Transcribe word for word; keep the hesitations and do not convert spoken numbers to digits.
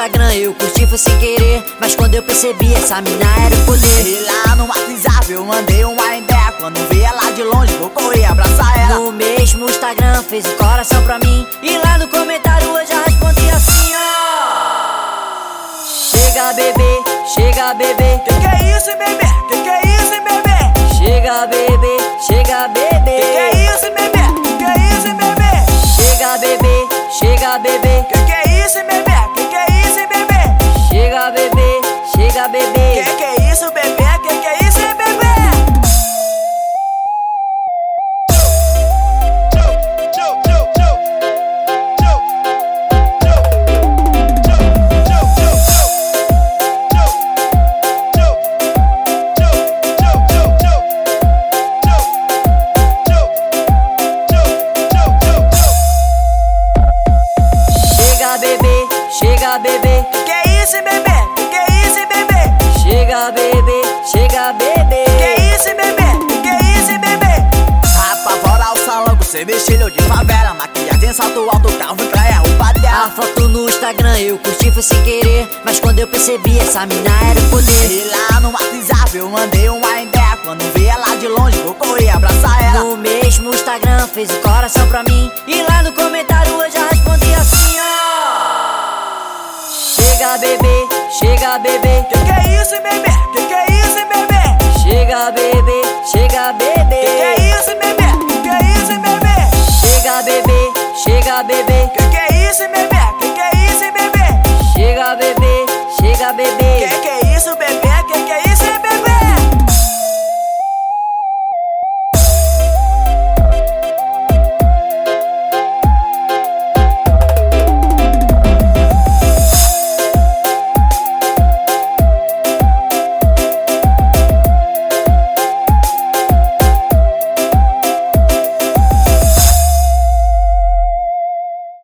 Instagram, eu curti foi sem querer, mas quando eu percebi, essa mina era o poder. E lá no WhatsApp eu mandei uma ideia, quando vi ela de longe vou correr abraçar ela. No mesmo Instagram fez um coração pra mim, e lá no comentário eu já respondi assim, ó: chega bebê, chega bebê. Que que é isso, bebê? Que que é isso, bebê? Chega bebê, chega bebê. Que que é isso, bebê? Que que é isso, bebê? Chega bebê, chega bebê. Que que é isso, bebê? Que que é isso, bebê? Chega bebê, chega bebê. Que que é isso, bebê? Que que é isso, bebê? Chega bebê, chega bebê. Que que é isso, bebê? Que que é isso, bebê? Chega bebê, chega bebê. Que é isso, bebê? Que que é isso, bebê? Apavora o salão com seu vestido de favela, maquiagem, salto alto, calvo e praia, roupa A dela. foto no Instagram eu curti foi sem querer, mas quando eu percebi, essa mina era o poder. E lá no WhatsApp eu mandei uma ideia, quando vi ela de longe vou correr abraçar ela. No mesmo Instagram fez um coração pra mim, e lá no comentário eu já respondi assim, ó: chega bebê, chega bebê. Que que é isso, bebê? Que que é isso, bebê? Chega bebê, chega bebê. Que que é isso, bebê? Que que é isso, bebê? Chega bebê, chega bebê. Que que é isso, bebê?